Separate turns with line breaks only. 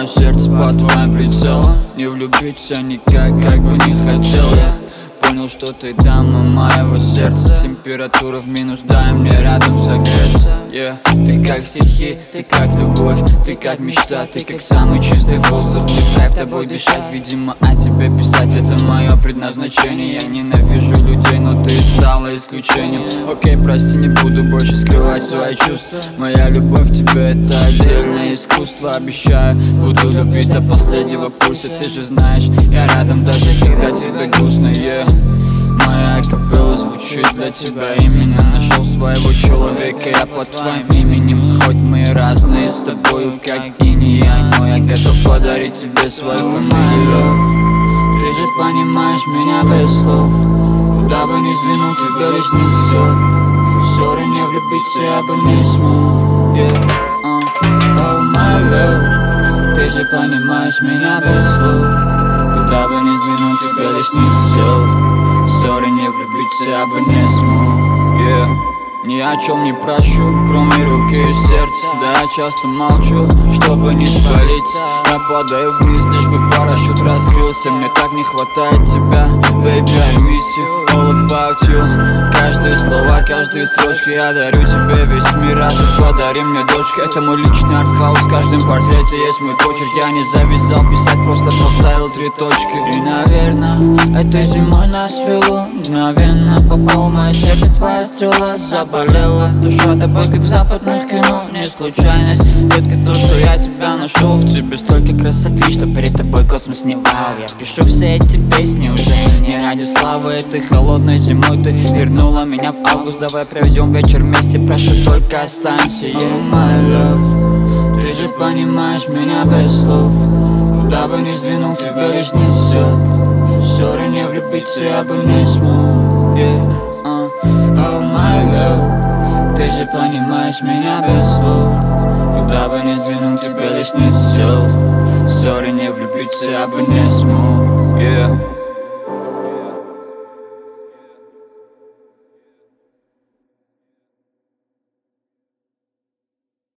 мое сердце под твоим прицелом. Не влюбиться никак, как бы не хотел я. Понял, что ты дама моего сердца. Температура в минус, дай мне рядом согреться. Ты как стихи, ты как любовь, ты как мечта, ты как самый чистый воздух. Мне в кайф тобой дышать, видимо, о тебе писать это мое предназначение. Я ненавижу людей, но ты стала исключением. Окей, прости, не буду больше скрывать свои чувства. Моя любовь к тебе это отдельное искусство. Обещаю, буду любить до последнего пульса. Ты же знаешь, я рядом даже когда тебе грустно. Моя капелла звучит для тебя. Именно нашел своего человека, я под твоим именем. Хоть мы разные с тобою, как инь и янь, но я готов подарить тебе свою фамилию. Ты же понимаешь меня без слов. Куда бы ни взглянул, тебя лишь несет. Ссоры не влюбиться я бы не смог. Oh my love, ты же понимаешь меня без слов. Куда бы ни взглянул, тебя лишь несет. Ссоры не влюбиться я бы не смог. Ни о чем не прощу, кроме руки и сердца. Да я часто молчу, чтобы не спалиться. Я падаю вниз, лишь бы парашют раскрылся. Мне так не хватает тебя, baby, I miss you, all about you. Каждые слова, каждые строчки я дарю тебе весь мир, а ты подари мне дочку. Это мой личный артхаус, в каждом портрете есть мой почерк. Я не завязал писать, просто поставил 3 точки. И, наверное, этой зимой нас вело. Мгновенно попал в мое сердце твоя стрела. Заболела душа тобой, как в западных кино. Не случайность, детка, то, что я тебя нашел. В тебе столько красоты, что перед тобой космос не вау. Я пишу все эти песни уже не ради славы этой холодной зимой. Ты вернула меня в август, давай проведем вечер вместе. Прошу, только останься. Oh my love, ты же понимаешь меня без слов. Куда бы ни сдвинул, тебя лишь несет. Ссоры не влюбиться я бы не смог. Oh my love, ты же понимаешь меня без слов. Куда бы ни сдвинул, тебя лишь несет. Ссоры не влюбиться я бы не смог.